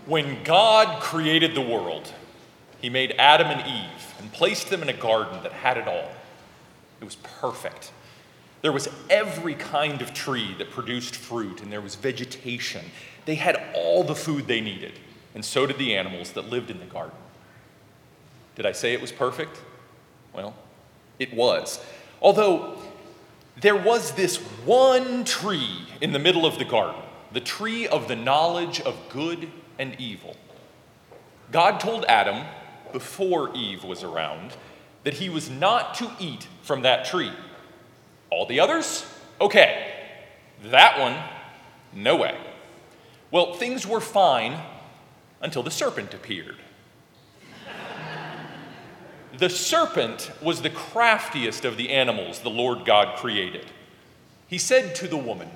When God created the world, he made Adam and Eve and placed them in a garden that had it all. It was perfect. There was every kind of tree that produced fruit, and there was vegetation. They had all the food they needed, and so did the animals that lived in the garden. Did I say it was perfect? Well, it was. Although there was this one tree in the middle of the garden, the tree of the knowledge of good and evil. God told Adam, before Eve was around, that he was not to eat from that tree. All the others? Okay. That one, no way. Well, things were fine until the serpent appeared. The serpent was the craftiest of the animals the Lord God created. He said to the woman,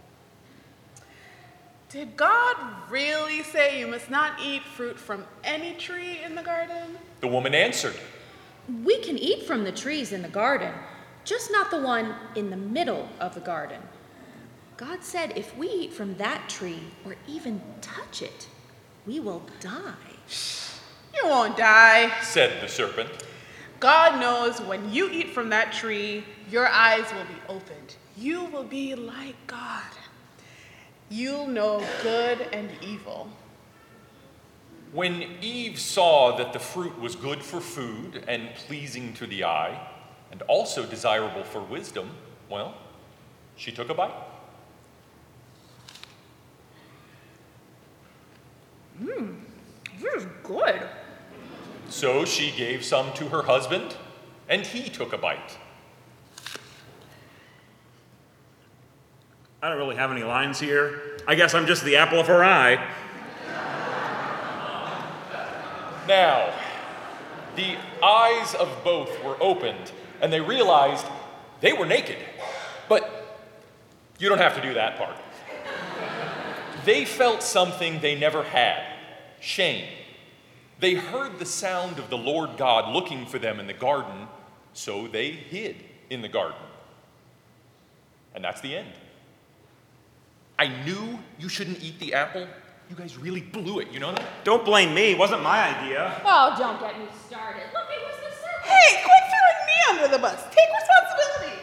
"Did God really say you must not eat fruit from any tree in the garden?" The woman answered, "We can eat from the trees in the garden, just not the one in the middle of the garden. God said if we eat from that tree or even touch it, we will die." "You won't die," said the serpent. "God knows when you eat from that tree, your eyes will be opened. You will be like God. You'll know good and evil." When Eve saw that the fruit was good for food and pleasing to the eye, and also desirable for wisdom, well, she took a bite. This is good. So she gave some to her husband, and he took a bite. I don't really have any lines here. I guess I'm just the apple of her eye. Now, the eyes of both were opened, and they realized they were naked. But you don't have to do that part. They felt something they never had, shame. They heard the sound of the Lord God looking for them in the garden, so they hid in the garden. And that's the end. I knew you shouldn't eat the apple. You guys really blew it, you know that? Don't blame me. It wasn't my idea. Oh, don't get me started. Look, it was the serpent. Hey, quit throwing me under the bus. Take responsibility.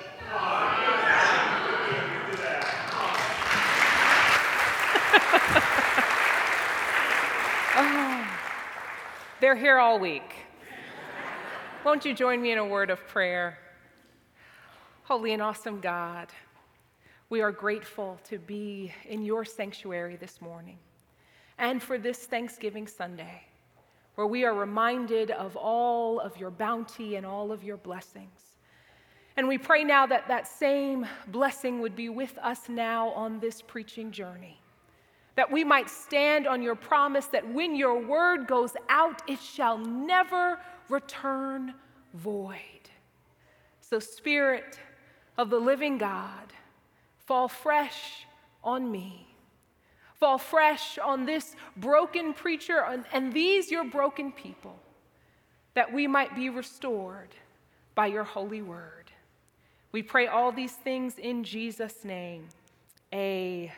They're here all week. Won't you join me in a word of prayer? Holy and awesome God, we are grateful to be in your sanctuary this morning and for this Thanksgiving Sunday, where we are reminded of all of your bounty and all of your blessings. And we pray now that that same blessing would be with us now on this preaching journey, that we might stand on your promise that when your word goes out, it shall never return void. So, Spirit of the living God, fall fresh on me. Fall fresh on this broken preacher and these your broken people, that we might be restored by your holy word. We pray all these things in Jesus' name. Amen.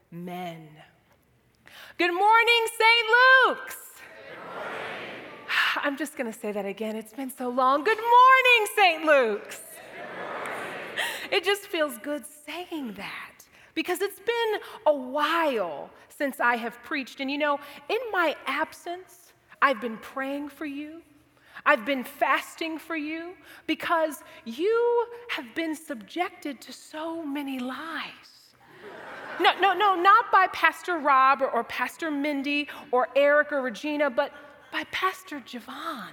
Good morning, St. Luke's. Good morning. I'm just going to say that again. It's been so long. Good morning, St. Luke's. It just feels good saying that because it's been a while since I have preached. And you know, in my absence, I've been praying for you. I've been fasting for you because you have been subjected to so many lies. No, not by Pastor Rob or Pastor Mindy or Eric or Regina, but by Pastor Javon.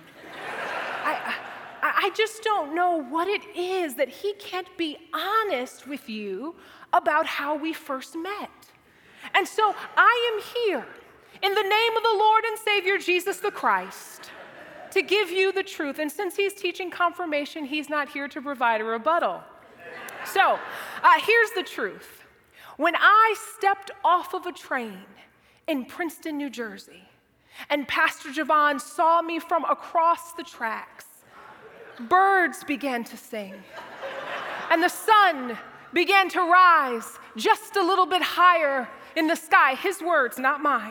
I just don't know what it is that he can't be honest with you about how we first met. And so I am here in the name of the Lord and Savior Jesus the Christ to give you the truth. And since he's teaching confirmation, he's not here to provide a rebuttal. So here's the truth. When I stepped off of a train in Princeton, New Jersey, and Pastor Javon saw me from across the tracks, birds began to sing, and the sun began to rise just a little bit higher in the sky. His words, not mine.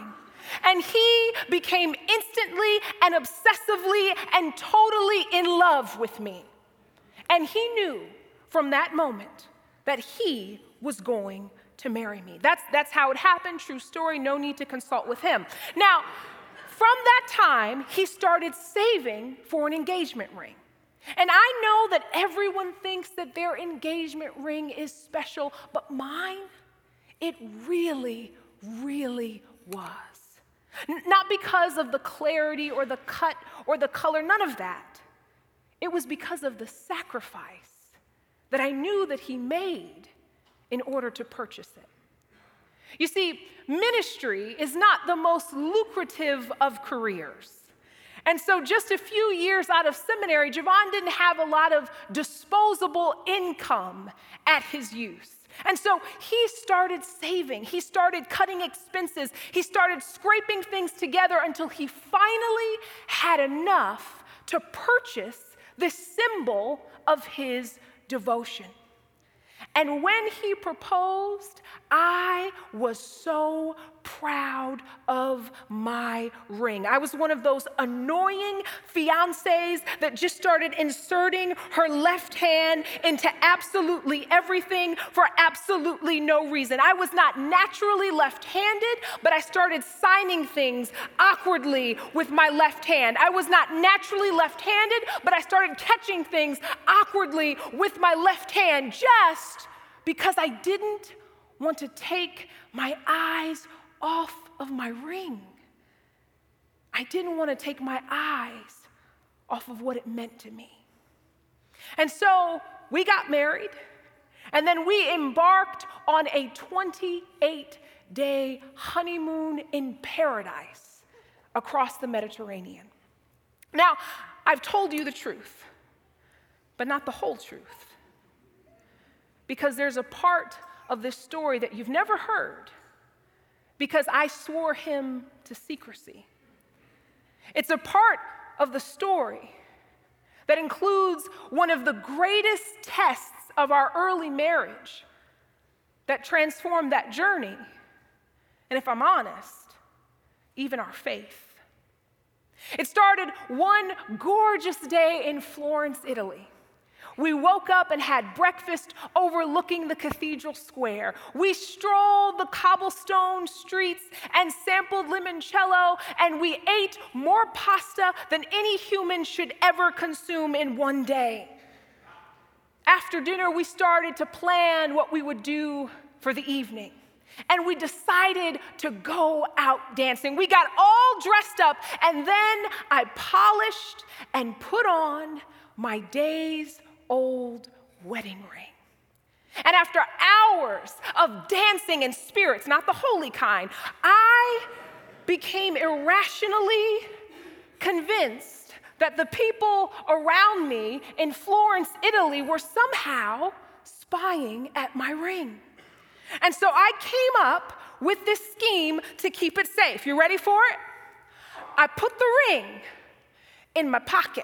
And he became instantly and obsessively and totally in love with me. And he knew from that moment that he was going to marry me. That's how it happened. True story. No need to consult with him. Now, from that time, he started saving for an engagement ring. And I know that everyone thinks that their engagement ring is special, but mine, it really, really was. Not because of the clarity or the cut or the color, none of that. It was because of the sacrifice that I knew that he made in order to purchase it. You see, ministry is not the most lucrative of careers. And so just a few years out of seminary, Javon didn't have a lot of disposable income at his youth. And so he started saving. He started cutting expenses. He started scraping things together until he finally had enough to purchase the symbol of his devotion. And when he proposed, I was so proud of my ring. I was one of those annoying fiancés that just started inserting her left hand into absolutely everything for absolutely no reason. I was not naturally left-handed, but I started signing things awkwardly with my left hand. I was not naturally left-handed, but I started catching things awkwardly with my left hand just because I didn't want to take my eyes off of my ring. I didn't want to take my eyes off of what it meant to me. And so we got married, and then we embarked on a 28-day honeymoon in paradise across the Mediterranean. Now, I've told you the truth, but not the whole truth. Because there's a part of this story that you've never heard because I swore him to secrecy. It's a part of the story that includes one of the greatest tests of our early marriage that transformed that journey, and if I'm honest, even our faith. It started one gorgeous day in Florence, Italy. We woke up and had breakfast overlooking the cathedral square. We strolled the cobblestone streets and sampled limoncello, and we ate more pasta than any human should ever consume in one day. After dinner, we started to plan what we would do for the evening. And we decided to go out dancing. We got all dressed up, and then I polished and put on my days-old wedding ring. And after hours of dancing in spirits, not the holy kind, I became irrationally convinced that the people around me in Florence, Italy, were somehow spying at my ring. And so I came up with this scheme to keep it safe. You ready for it? I put the ring in my pocket.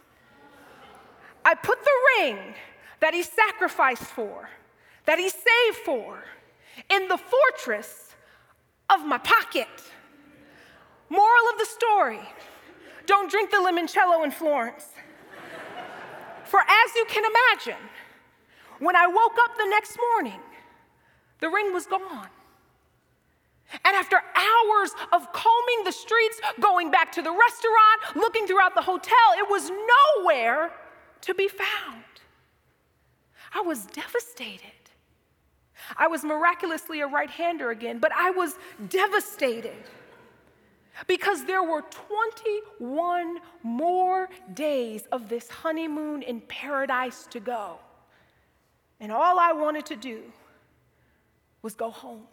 I put the ring that he sacrificed for, that he saved for, in the fortress of my pocket. Moral of the story, don't drink the limoncello in Florence. For as you can imagine, when I woke up the next morning, the ring was gone. And after hours of combing the streets, going back to the restaurant, looking throughout the hotel, it was nowhere to be found. I was devastated. I was miraculously a right-hander again, but I was devastated because there were 21 more days of this honeymoon in paradise to go. And all I wanted to do was go home.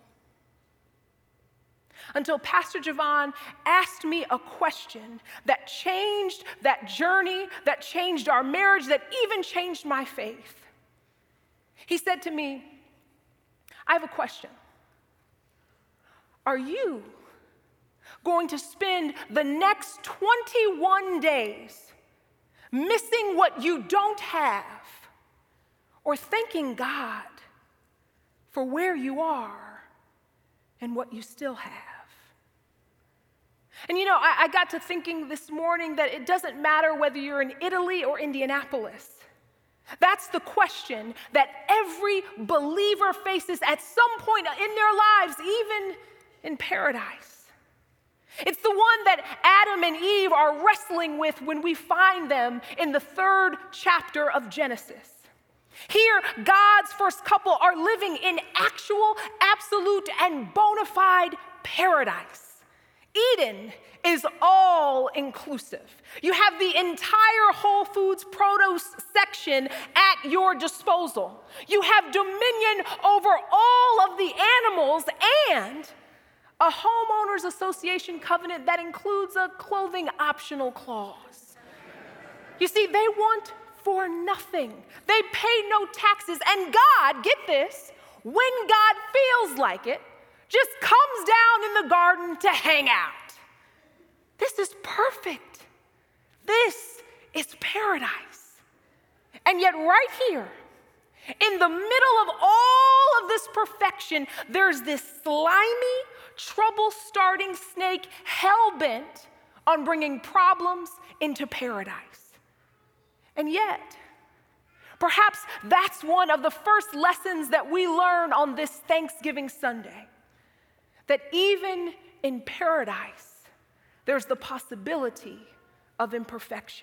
Until Pastor Javon asked me a question that changed that journey, that changed our marriage, that even changed my faith. He said to me, I have a question. Are you going to spend the next 21 days missing what you don't have or thanking God for where you are and what you still have? And I got to thinking this morning that it doesn't matter whether you're in Italy or Indianapolis. That's the question that every believer faces at some point in their lives, even in paradise. It's the one that Adam and Eve are wrestling with when we find them in the 3rd chapter of Genesis. Here, God's first couple are living in actual, absolute, and bona fide paradise. Eden is all inclusive. You have the entire Whole Foods produce section at your disposal. You have dominion over all of the animals and a homeowners association covenant that includes a clothing optional clause. You see, they want for nothing. They pay no taxes. And God, get this, when God feels like it, just comes down in the garden to hang out. This is perfect. This is paradise. And yet right here, in the middle of all of this perfection, there's this slimy, trouble-starting snake hell-bent on bringing problems into paradise. And yet, perhaps that's one of the first lessons that we learn on this Thanksgiving Sunday, that even in paradise, there's the possibility of imperfection.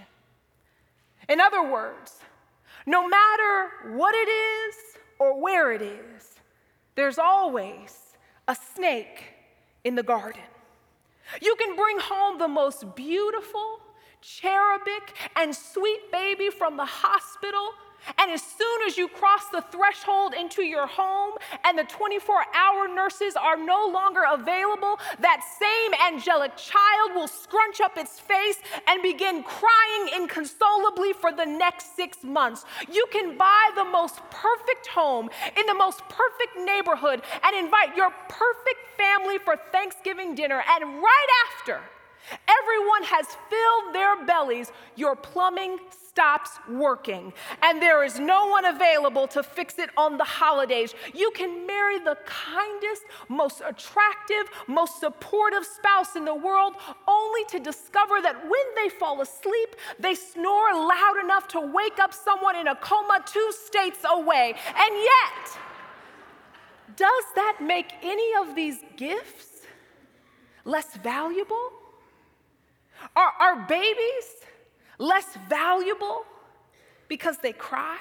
In other words, no matter what it is or where it is, there's always a snake in the garden. You can bring home the most beautiful, cherubic, and sweet baby from the hospital, and as soon as you cross the threshold into your home and the 24-hour nurses are no longer available, that same angelic child will scrunch up its face and begin crying inconsolably for the next 6 months. You can buy the most perfect home in the most perfect neighborhood and invite your perfect family for Thanksgiving dinner, and right after everyone has filled their bellies, your plumbing stops working, and there is no one available to fix it on the holidays. You can marry the kindest, most attractive, most supportive spouse in the world, only to discover that when they fall asleep, they snore loud enough to wake up someone in a coma 2 states away. And yet, does that make any of these gifts less valuable? Are babies less valuable because they cry?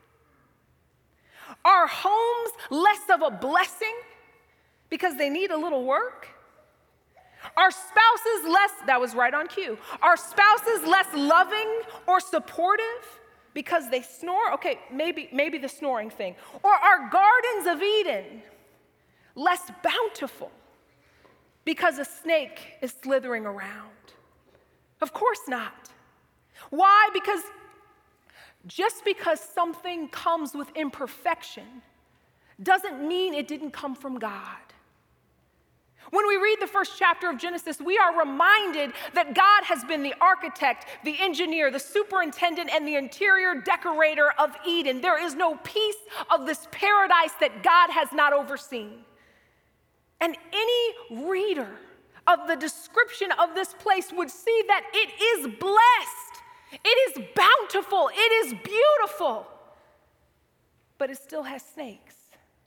Are homes less of a blessing because they need a little work? Are spouses less, that was right on cue, are spouses less loving or supportive because they snore? Okay, maybe the snoring thing. Or are gardens of Eden less bountiful because a snake is slithering around? Of course not. Why? Because just because something comes with imperfection doesn't mean it didn't come from God. When we read the first chapter of Genesis, we are reminded that God has been the architect, the engineer, the superintendent, and the interior decorator of Eden. There is no piece of this paradise that God has not overseen. And any reader of the description of this place would see that it is blessed, it is bountiful, it is beautiful, but it still has snakes.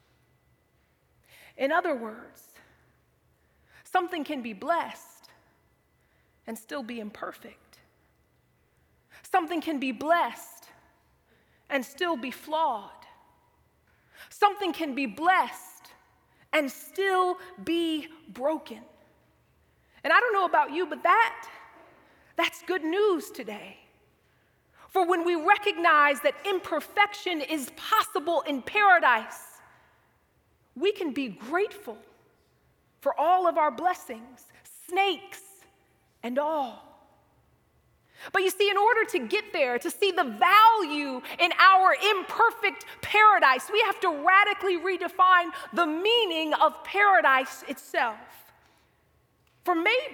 In other words, something can be blessed and still be imperfect. Something can be blessed and still be flawed. Something can be blessed and still be broken. And I don't know about you, but that's good news today. For when we recognize that imperfection is possible in paradise, we can be grateful for all of our blessings, snakes and all. But you see, in order to get there, to see the value in our imperfect paradise, we have to radically redefine the meaning of paradise itself. For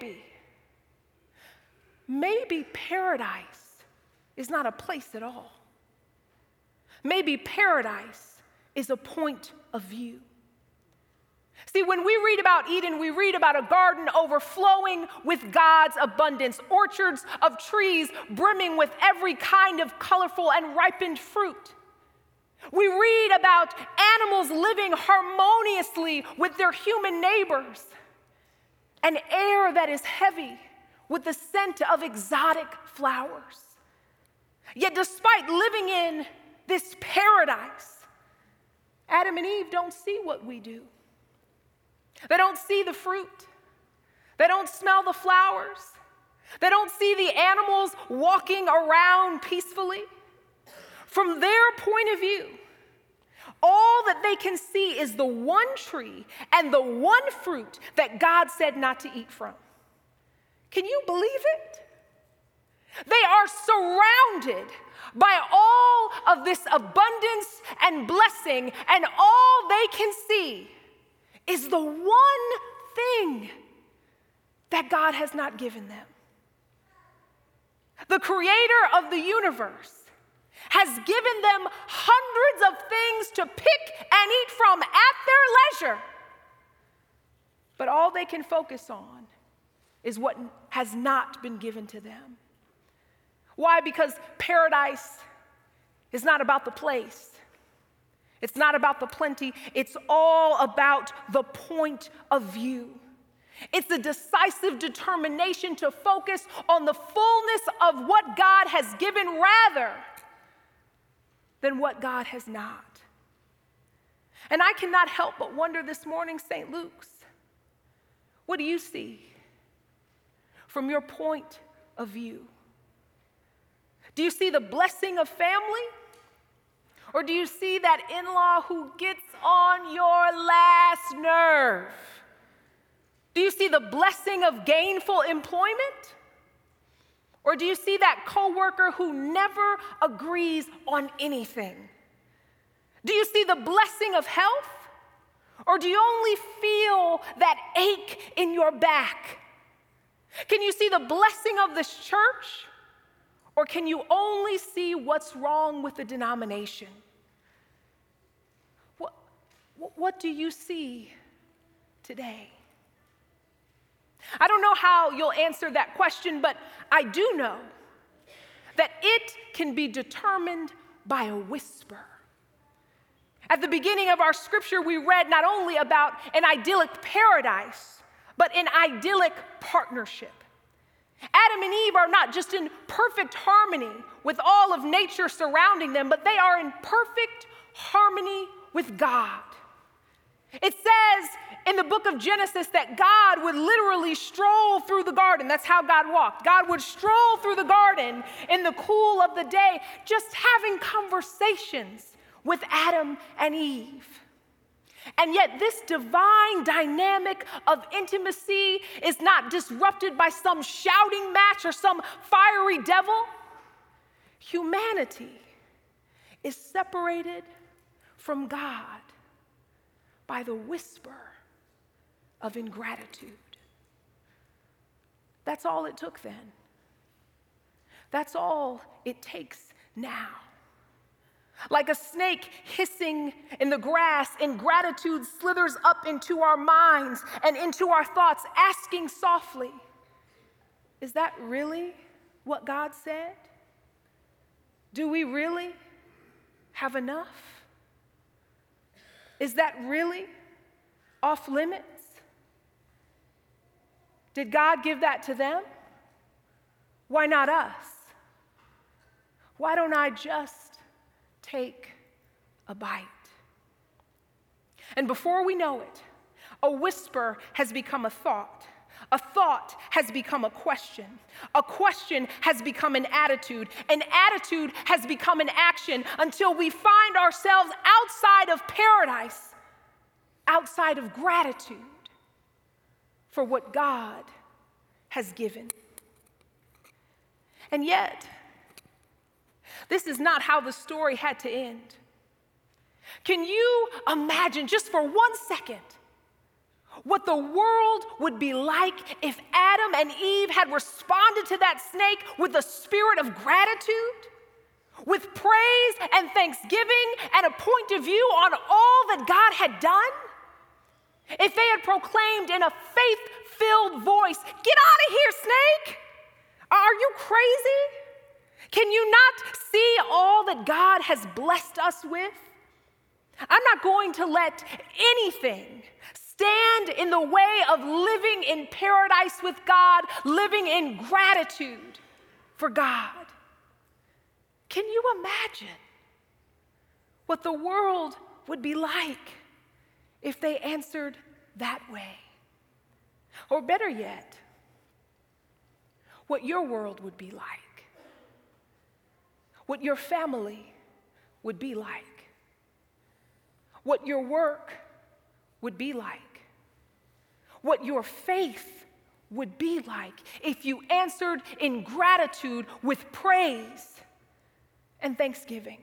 maybe paradise is not a place at all. Maybe paradise is a point of view. See, when we read about Eden, we read about a garden overflowing with God's abundance, orchards of trees brimming with every kind of colorful and ripened fruit. We read about animals living harmoniously with their human neighbors, an air that is heavy with the scent of exotic flowers. Yet despite living in this paradise, Adam and Eve don't see what we do. They don't see the fruit. They don't smell the flowers. They don't see the animals walking around peacefully. From their point of view, all that they can see is the one tree and the one fruit that God said not to eat from. Can you believe it? They are surrounded by all of this abundance and blessing, and all they can see is the one thing that God has not given them. The creator of the universe has given them hundreds of things to pick and eat from at their leisure. But all they can focus on is what has not been given to them. Why? Because paradise is not about the place. It's not about the plenty. It's all about the point of view. It's a decisive determination to focus on the fullness of what God has given rather than what God has not. And I cannot help but wonder this morning, St. Luke's, what do you see from your point of view? Do you see the blessing of family? Or do you see that in-law who gets on your last nerve? Do you see the blessing of gainful employment? Or do you see that coworker who never agrees on anything? Do you see the blessing of health? Or do you only feel that ache in your back? Can you see the blessing of this church? Or can you only see what's wrong with the denomination? What do you see today? I don't know how you'll answer that question, but I do know that it can be determined by a whisper. At the beginning of our scripture, we read not only about an idyllic paradise, but an idyllic partnership. Adam and Eve are not just in perfect harmony with all of nature surrounding them, but they are in perfect harmony with God. It says in the book of Genesis that God would literally stroll through the garden. That's how God walked. God would stroll through the garden in the cool of the day, just having conversations with Adam and Eve. And yet this divine dynamic of intimacy is not disrupted by some shouting match or some fiery devil. Humanity is separated from God by the whisper of ingratitude. That's all it took then. That's all it takes now. Like a snake hissing in the grass, ingratitude slithers up into our minds and into our thoughts, asking softly, is that really what God said? Do we really have enough? Is that really off limits? Did God give that to them? Why not us? Why don't I just take a bite? And before we know it, a whisper has become a thought has become a question has become an attitude has become an action, until we find ourselves outside of paradise, outside of gratitude for what God has given. And yet, this is not how the story had to end. Can you imagine, just for 1 second, what the world would be like if Adam and Eve had responded to that snake with a spirit of gratitude, with praise and thanksgiving and a point of view on all that God had done? If they had proclaimed in a faith-filled voice, "Get out of here, snake! Are you crazy? Can you not see all that God has blessed us with? I'm not going to let anything stand in the way of living in paradise with God, living in gratitude for God." Can you imagine what the world would be like if they answered that way? Or better yet, what your world would be like, what your family would be like, what your work would be like, what your faith would be like if you answered in gratitude with praise and thanksgiving.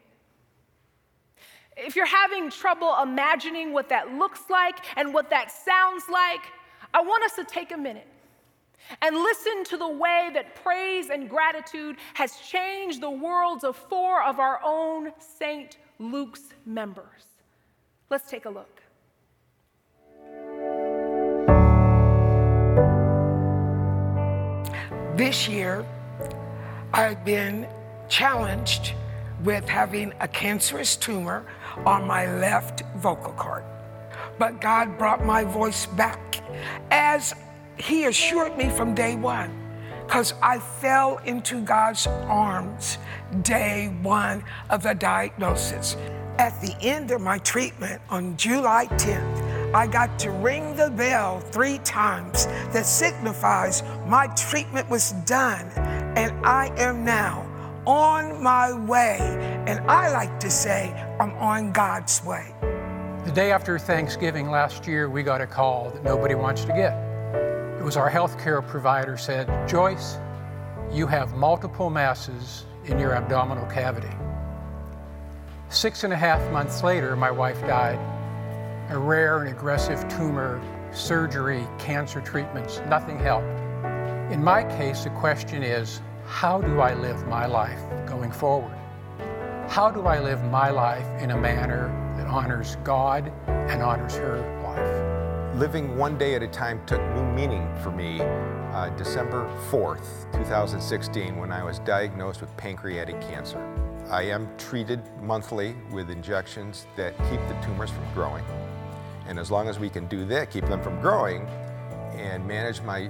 If you're having trouble imagining what that looks like and what that sounds like, I want us to take a minute and listen to the way that praise and gratitude has changed the worlds of 4 of our own St. Luke's members. Let's take a look. This year, I've been challenged with having a cancerous tumor on my left vocal cord. But God brought my voice back, as He assured me from day one, because I fell into God's arms day one of the diagnosis. At the end of my treatment on July 10th, I got to ring the bell 3 times that signifies my treatment was done, and I am now on my way, and I like to say I'm on God's way. The day after Thanksgiving last year, we got a call that nobody wants to get. It was our healthcare provider said, "Joyce, you have multiple masses in your abdominal cavity." 6.5 months later, my wife died. A rare and aggressive tumor, surgery, cancer treatments, nothing helped. In my case, the question is, how do I live my life going forward? How do I live my life in a manner that honors God and honors her life? Living one day at a time took new meaning for me December 4th, 2016, when I was diagnosed with pancreatic cancer. I am treated monthly with injections that keep the tumors from growing. And as long as we can do that, keep them from growing, and manage my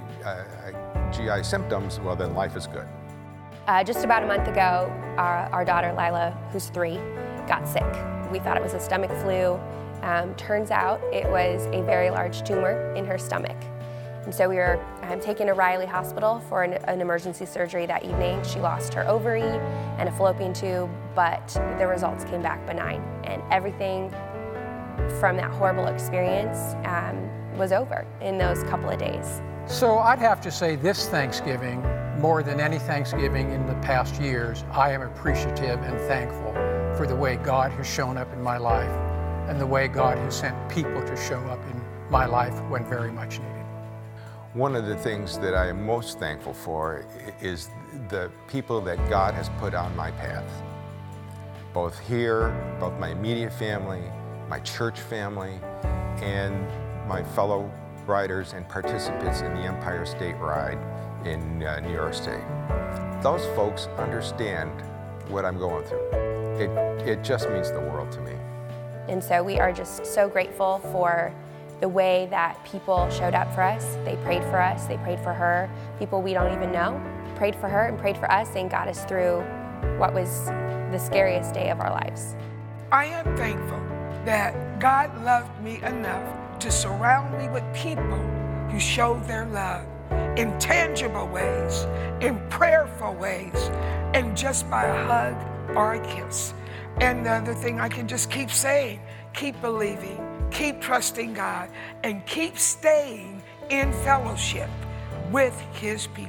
GI symptoms, well, then life is good. Just about a month ago, our daughter Lila, who's 3, got sick. We thought it was a stomach flu. Turns out it was a very large tumor in her stomach. And so we were taken to Riley Hospital for an emergency surgery that evening. She lost her ovary and a fallopian tube, but the results came back benign. And everything from that horrible experience was over in those couple of days. So I'd have to say this Thanksgiving, more than any Thanksgiving in the past years, I am appreciative and thankful for the way God has shown up in my life and the way God has sent people to show up in my life when very much needed. One of the things that I am most thankful for is the people that God has put on my path. Both here, both my immediate family, my church family, and my fellow riders and participants in the Empire State Ride in New York State. Those folks understand what I'm going through. It just means the world to me. And so we are just so grateful for the way that people showed up for us. They prayed for us, they prayed for her. People we don't even know prayed for her and prayed for us and got us through what was the scariest day of our lives. I am thankful that God loved me enough to surround me with people who show their love in tangible ways, in prayerful ways, and just by a hug or a kiss. And the other thing I can just keep saying, keep believing, keep trusting God, and keep staying in fellowship with His people.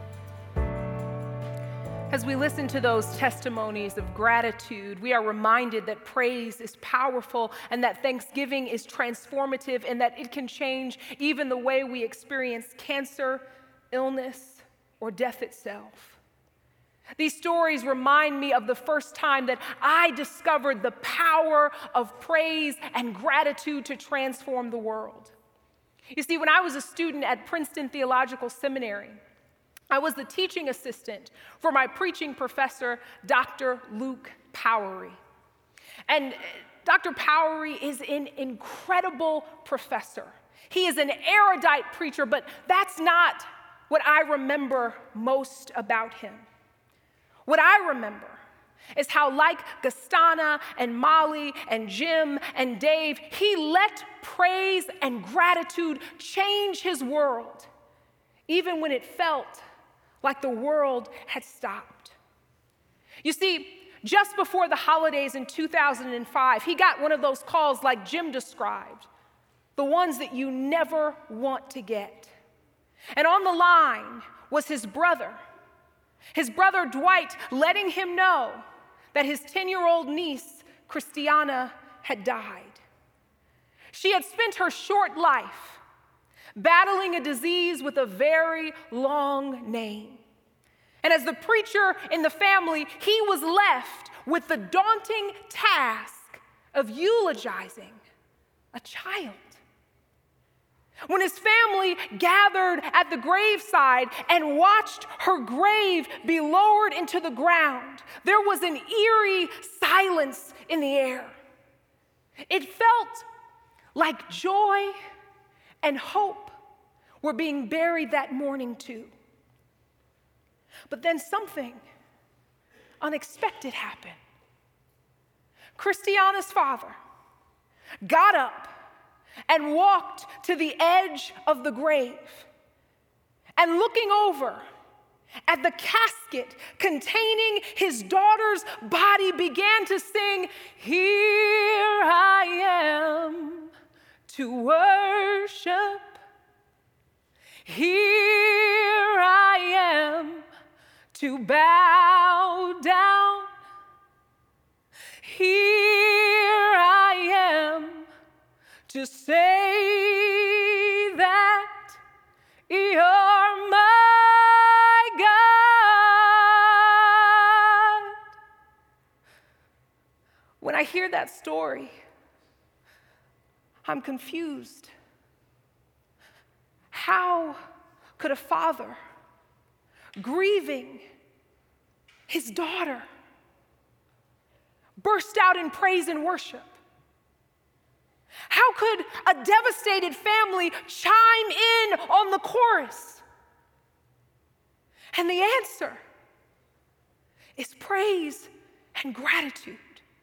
As we listen to those testimonies of gratitude, we are reminded that praise is powerful and that thanksgiving is transformative and that it can change even the way we experience cancer, illness, or death itself. These stories remind me of the first time that I discovered the power of praise and gratitude to transform the world. You see, when I was a student at Princeton Theological Seminary, I was the teaching assistant for my preaching professor, Dr. Luke Powery. And Dr. Powery is an incredible professor. He is an erudite preacher, but that's not what I remember most about him. What I remember is how, like Gastana and Molly and Jim and Dave, he let praise and gratitude change his world, even when it felt like the world had stopped. You see, just before the holidays in 2005, he got one of those calls like Jim described, the ones that you never want to get. And on the line was his brother Dwight, letting him know that his 10-year-old niece, Christiana, had died. She had spent her short life battling a disease with a very long name. And as the preacher in the family, he was left with the daunting task of eulogizing a child. When his family gathered at the graveside and watched her grave be lowered into the ground, there was an eerie silence in the air. It felt like joy and hope were being buried that morning too. But then something unexpected happened. Christiana's father got up and walked to the edge of the grave, and looking over at the casket containing his daughter's body, began to sing, "Here I am to worship. Here I am to bow down. Here I am to say that you're my God." When I hear that story, I'm confused. How could a father grieving his daughter burst out in praise and worship? How could a devastated family chime in on the chorus? And the answer is praise and gratitude.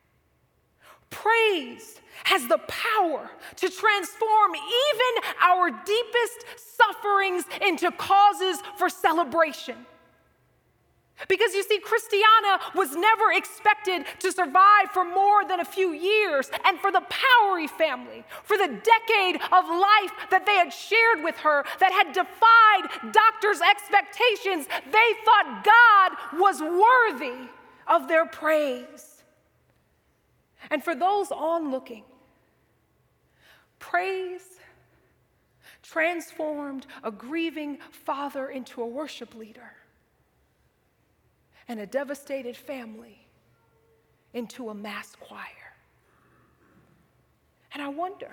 Praise has the power to transform even our deepest sufferings into causes for celebration. Because you see, Christiana was never expected to survive for more than a few years. And for the Powery family, for the decade of life that they had shared with her that had defied doctors' expectations, they thought God was worthy of their praise. And for those onlooking, praise transformed a grieving father into a worship leader, and a devastated family into a mass choir. And I wonder,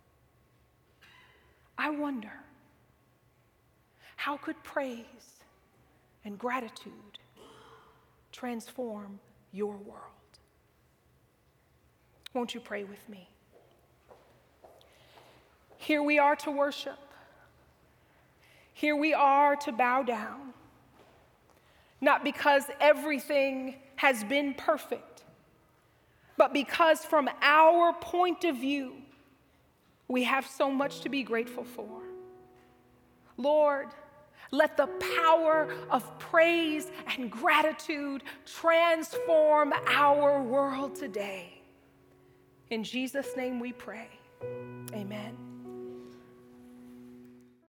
how could praise and gratitude transform your world? Won't you pray with me? Here we are to worship. Here we are to bow down. Not because everything has been perfect, but because from our point of view, we have so much to be grateful for. Lord, let the power of praise and gratitude transform our world today. In Jesus' name we pray. Amen.